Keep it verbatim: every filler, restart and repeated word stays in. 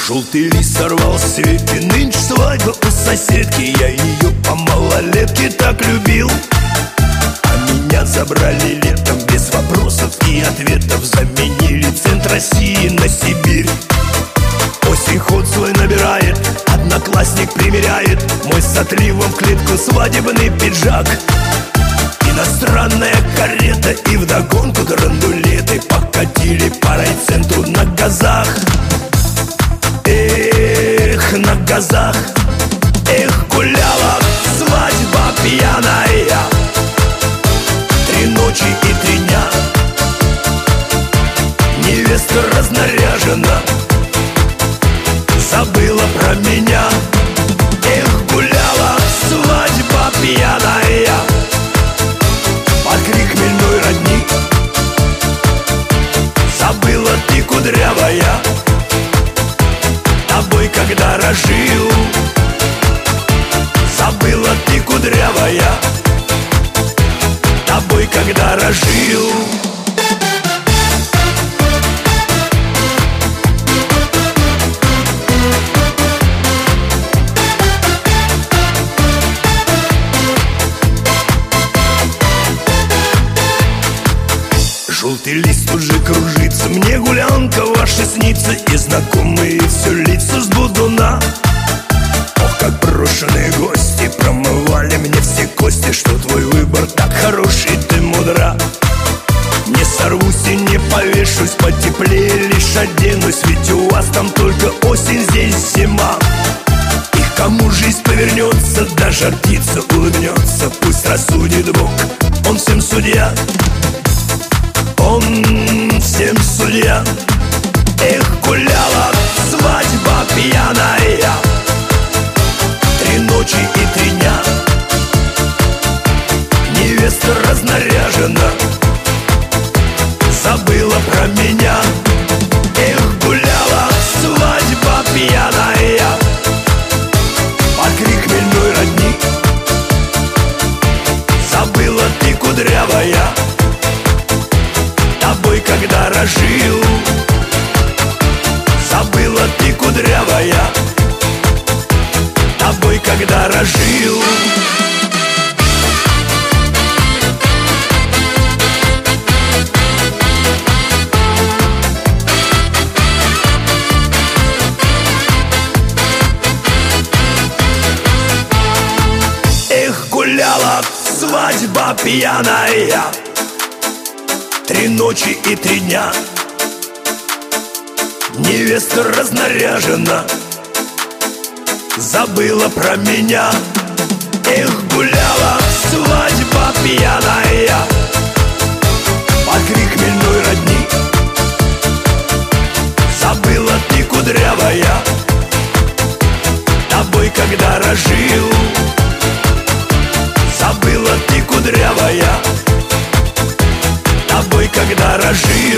Желтый лист сорвал с ветки, нынче свадьба у соседки. Я ее по малолетке так любил, а меня забрали летом без вопросов и ответов. Заменили центр России на Сибирь. Осень ход свой набирает, одноклассник примеряет мой с отливом в клетку свадебный пиджак. Иностранная карета и вдогонку драндулеты покатили по райцентру на газах. Эх, на газах, эх, гуляла свадьба пьяная. Три ночи и три дня невеста разнаряжена, забыла про меня. Эх, гуляла свадьба пьяная под крик хмельной родни. Забыла ты, кудрявая, тобой когда рожил. Забыла ты, кудрявая, тобой когда рожил. Желтый лист уже кружится, мне гулянка ваша снится, и знакомые все лица с будуна. Ох, как брошенные гости промывали мне все кости, что твой выбор так хороший, ты мудра. Не сорвусь и не повешусь, потеплее лишь оденусь, ведь у вас там только осень, здесь зима. И кому жизнь повернется, даже птица улыбнется, пусть рассудит Бог, он всем судья. Он всем судья. Эх, гуляла свадьба пьяная, три ночи и три дня невеста разнаряжена, забыла про меня. Эх, гуляла свадьба пьяная под крик хмельной родни. Забыла ты, кудрявая, тобой когда рожил. Забыла ты, кудрявая, тобой когда рожил. Эх, гуляла свадьба пьяная, три ночи и три дня невеста разнаряжена, забыла про меня. Эх, гуляла свадьба пьяная под крик хмельной родни. Забыла ты, кудрявая, тобой когда рожил. Забыла ты, кудрявая, тобой когда рожил.